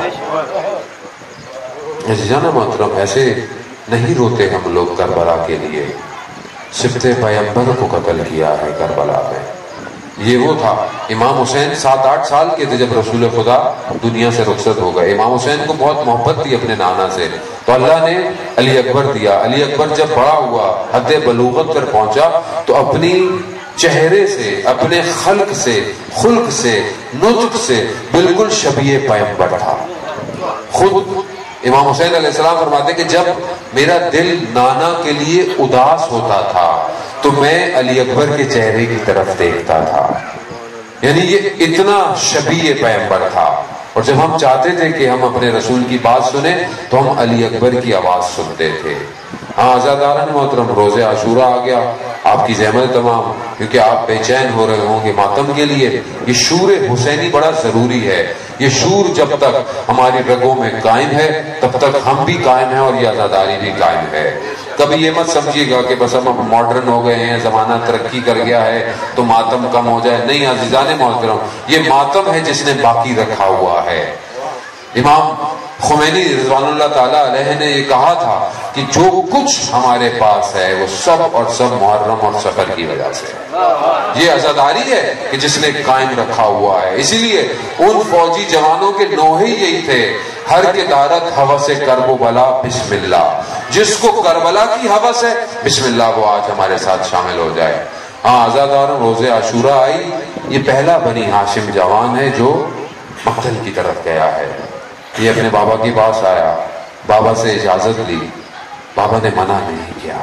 A: عزیزان محترم، ایسے نہیں روتے ہم لوگ کربلا کے لیے، سبط پیغمبر کو قتل کیا ہے کربلا میں۔ یہ وہ تھا امام حسین سات آٹھ سال کے تھے جب رسول خدا دنیا سے رخصت ہو گئے۔ امام حسین کو بہت محبت تھی اپنے نانا سے، تو اللہ نے علی اکبر دیا۔ علی اکبر جب بڑا ہوا، حد بلوغت پر پہنچا، تو اپنی چہرے سے، اپنے خلق سے، خلق سے، نطق سے بالکل شبیہ پیغمبر تھا۔ خود امام حسین علیہ السلام فرماتے کہ جب میرا دل نانا کے لیے اداس ہوتا تھا تو میں علی اکبر کے چہرے کی طرف دیکھتا تھا، یعنی یہ اتنا شبیہ پیغمبر تھا۔ اور جب ہم چاہتے تھے کہ ہم اپنے رسول کی بات سنیں تو ہم علی اکبر کی آواز سنتے تھے۔ ہاں عزاداران محترم، روزے عاشورہ آ گیا، آپ کی زحمت تمام، کیونکہ آپ بے چین ہو رہے ہوں گے ماتم کے لیے۔ یہ شور حسینی بڑا ضروری ہے، یہ شور جب تک ہماری رگوں میں قائم ہے تب تک ہم بھی قائم ہیں اور یہ عزاداری بھی قائم ہے۔ کبھی یہ مت سمجھیے گا کہ بس ہم ماڈرن ہو گئے ہیں، زمانہ ترقی کر گیا ہے تو ماتم کم ہو جائے، نہیں عزیزان محترم، یہ ماتم ہے جس نے باقی رکھا ہوا ہے۔ امام خمینی رضوان اللہ تعالیٰ علیہ نے یہ کہا تھا کہ جو کچھ ہمارے پاس ہے وہ سب اور سب محرم اور سفر کی وجہ سے، یہ عزاداری ہے کہ جس نے قائم رکھا ہوا ہے۔ اسی لیے ان فوجی جوانوں کے نوحے یہی تھے، ہر کے دارت ہوس کرب و بلا بسم اللہ، جس کو کربلا کی ہوس ہے بسم اللہ وہ آج ہمارے ساتھ شامل ہو جائے۔ ہاں عزاداروں، روزے عاشورہ آئی، یہ پہلا بنی ہاشم جوان ہے جو مقتل کی طرف گیا ہے۔ یہ اپنے بابا کے پاس آیا، بابا سے اجازت لی، بابا نے منع نہیں کیا۔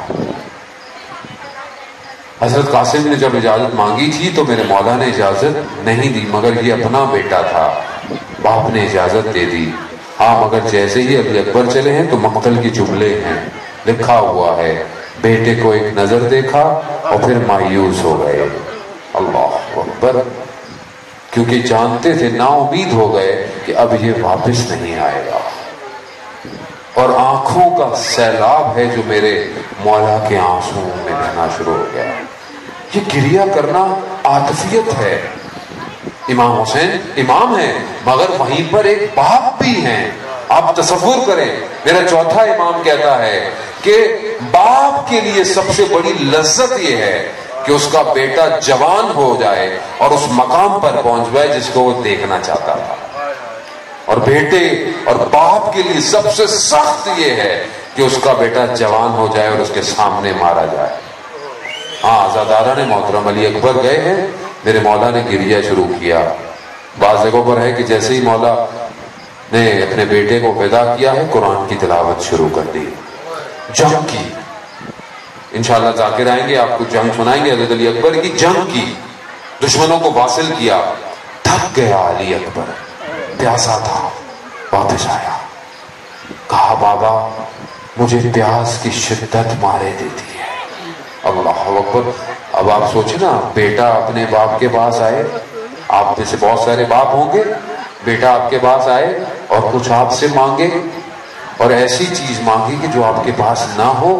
A: حضرت قاسم نے جب اجازت مانگی تھی تو میرے مولا نے اجازت نہیں دی، مگر یہ اپنا بیٹا تھا، باپ نے اجازت دے دی۔ ہاں مگر جیسے ہی علی اکبر چلے ہیں تو مقتل کے جملے ہیں، لکھا ہوا ہے بیٹے کو ایک نظر دیکھا اور پھر مایوس ہو گئے۔ اللہ اکبر، کیونکہ جانتے تھے، نا امید ہو گئے کہ اب یہ واپس نہیں آئے گا۔ اور آنکھوں کا سیلاب ہے جو میرے مولا کے آنسوں میں بہنا شروع ہو گیا۔ یہ گریہ کرنا عاطفیت ہے۔ امام حسین امام ہیں مگر وہیں پر ایک باپ بھی ہیں۔ آپ تصور کریں، میرا چوتھا امام کہتا ہے کہ باپ کے لیے سب سے بڑی لذت یہ ہے کہ اس کا بیٹا جوان ہو جائے اور اس مقام پر پہنچ جائے جس کو وہ دیکھنا چاہتا تھا، اور بیٹے اور باپ کے لیے سب سے سخت یہ ہے کہ اس کا بیٹا جوان ہو جائے اور اس کے سامنے مارا جائے۔ ہاں عزاداران محترم، علی اکبر گئے ہیں، میرے مولا نے گریہ شروع کیا، بعض جگہوں پر ہے کہ جیسے ہی مولا نے اپنے بیٹے کو پیدا کیا ہے قرآن کی تلاوت شروع کر دی، جنگ کی. انشاءاللہ ذاکر آئیں گے، آپ کو جنگ سنائیں گے حضرت علی اکبر کی. جنگ کی، دشمنوں کو واصل کیا. تھک گیا علی اکبر، پیاسا تھا، واپس آیا. کہا بابا مجھے پیاس کی شدت مارے دیتی ہے. اللہ اکبر. اب آپ سوچیں نا، بیٹا اپنے باپ کے پاس آئے، آپ میں سے بہت سارے باپ ہوں گے، بیٹا آپ کے پاس آئے اور کچھ آپ سے مانگے، اور ایسی چیز مانگی کہ جو آپ کے پاس نہ ہو.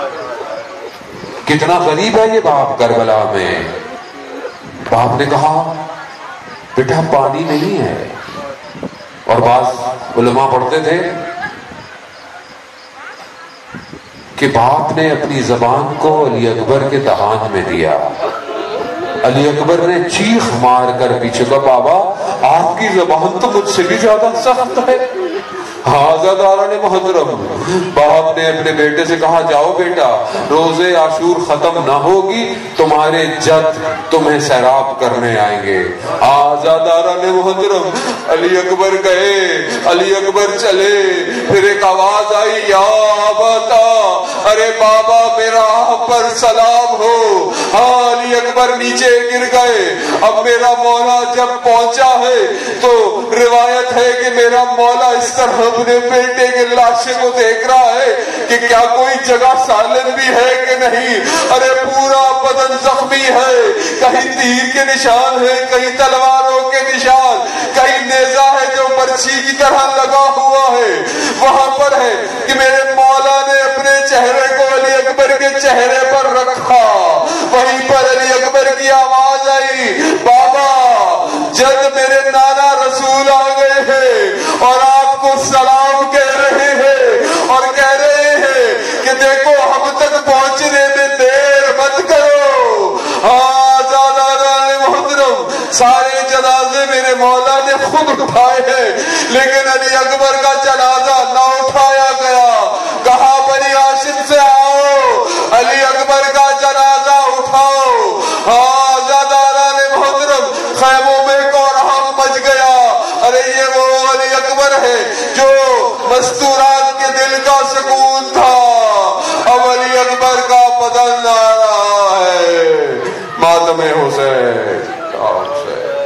A: کتنا غریب ہے یہ باپ کربلا میں. باپ نے کہا بیٹا پانی نہیں ہے. اور بعض علماء پڑھتے تھے کہ باپ نے اپنی زبان کو علی اکبر کے دہان میں دیا. علی اکبر نے چیخ مار کر پیچھے کہا بابا آپ کی زبان تو مجھ سے بھی زیادہ سخت ہے. حاضرداران محترم، باپ نے اپنے بیٹے سے کہا جاؤ بیٹا، روزے عاشور ختم نہ ہوگی تمہارے جد تمہیں سیراب کرنے آئیں گے. حاضرداران محترم، علی اکبر گئے، علی اکبر چلے. پھر ایک آواز آئی یا ابتا، ارے بابا میرا آپ پر سلام ہو. ہاں علی اکبر نیچے گر گئے. اب میرا مولا جب پہنچا ہے تو روایت ہے کہ میرا مولا اس طرح اپنے بیٹے کے لاشے کو دیکھ رہا ہے کہ کیا کوئی جگہ سالم بھی ہے کہ نہیں. ارے پورا بدن زخمی ہے، کہیں تیر کے نشان ہے، کہیں تلواروں کے نشان، کہیں نیزہ ہے جو برچھی کی طرح لگا ہوا ہے. وہاں پر ہے کہ میرے مولا نے اپنے چہرے کو علی اکبر کے چہرے پر رکھا. وہیں پر علی اکبر کی آواز آئی بابا جد میرے نانا رسول آ گئے ہیں اور آپ کو سلام کہہ رہے ہیں اور کہہ رہے ہیں کہ دیکھو ہم تک پہنچنے میں دیر مت کرو. آزادان محترم، سارے جنازے میرے مولا نے خود اٹھائے ہیں لیکن علی اکبر کا جنازہ نہ اٹھایا گیا. کہا بنی ہاشم سے آؤ، علی اکبر کا جنازہ اٹھاؤ. آزادان محترم، خیموں میں کوہرام مچ گیا. ارے یہ وہ علی اکبر ہے جو مستورات کے دل کا سکون تھا، اب علی اکبر کا بدن آ رہا ہے. ماتم حسین.